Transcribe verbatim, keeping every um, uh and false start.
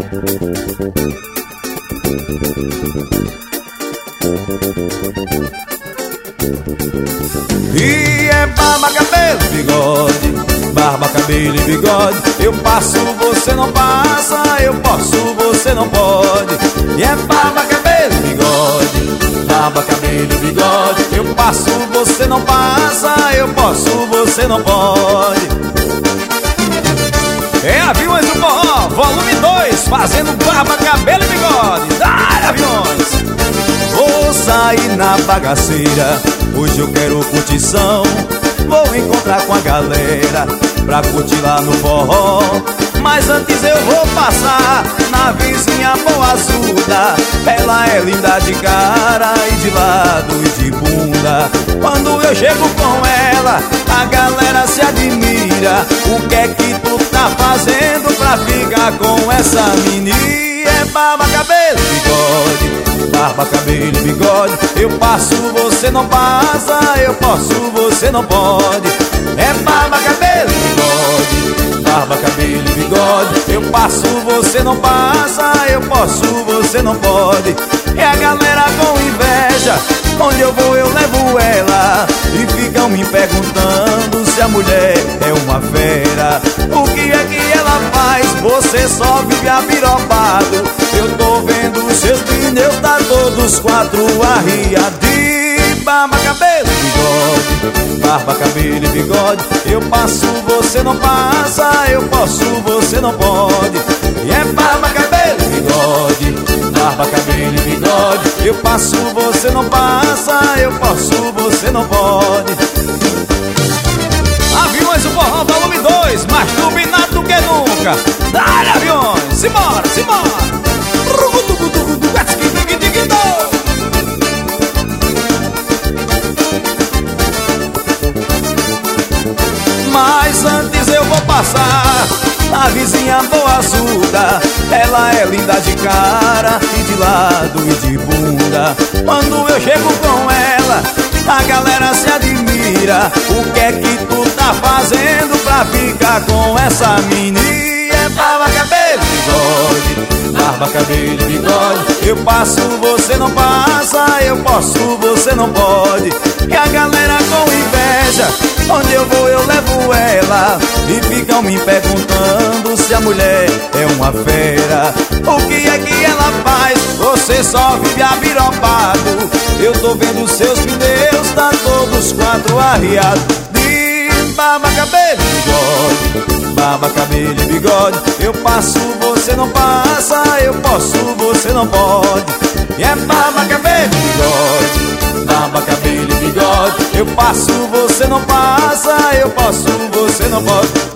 E é barba, cabelo e bigode, barba, cabelo e bigode. Eu passo, você não passa, eu posso, você não pode. E é barba, cabelo e bigode, barba, cabelo e bigode. Eu passo, você não passa, eu posso, você não pode. É Aviões do Forró, volume dois, fazendo barba, cabelo e bigode. Dá, Aviões! Vou sair na bagaceira, hoje eu quero curtição. Vou encontrar com a galera pra curtir lá no forró. Mas antes eu vou passar na vizinha boazuda. Ela é linda de cara e de lado e de bunda. Quando eu chego com ela, a galera se admira. O que é que tu tá fazendo pra ficar com essa menina? É barba, cabelo e bigode, barba, cabelo e bigode. Eu passo, você não passa, eu posso, você não pode. É barba, cabelo e bigode, barba, cabelo e bigode. Eu passo, você não passa, eu posso, você não pode. É a galera com inveja, onde eu vou eu levo ela. E ficam me perguntando se a mulher é uma fera. O que é que ela faz? Você só vive apiropado. Eu tô vendo os seus pneus, tá todos quatro arriados. Barba, cabelo e bigode, barba, cabelo e bigode. Eu passo, você não passa, eu posso, você não pode. E é barba, cabelo e bigode, barba, cabelo e bigode. Eu passo, você não passa, eu posso, você não pode. Aviões do Forró, volume dois, mais turbinado do que nunca. Dá-lhe, Aviões, simbora, simbora. Mas antes eu vou passar a vizinha boazuda. Ela é linda de cara e de lado e de bunda. Quando eu chego com ela, a galera se admira. O que é que tu tá fazendo pra ficar com essa menina? É barba, cabelo e bigode, barba, cabelo e bigode. Eu passo, você não passa, eu posso, você não pode. E a galera com inveja, onde eu vou eu levo ela. E ficam me perguntando se a mulher é uma fera. O que é que ela faz? Você só vive apiropado. Eu tô vendo seus pneus, tá todos quatro arriados. De barba, cabelo e bigode, barba, cabelo e bigode. Eu passo, você não passa, eu posso, você não pode. E é barba, cabelo e bigode, barba, cabelo e bigode. Eu passo, você não passa, eu posso, você não pode.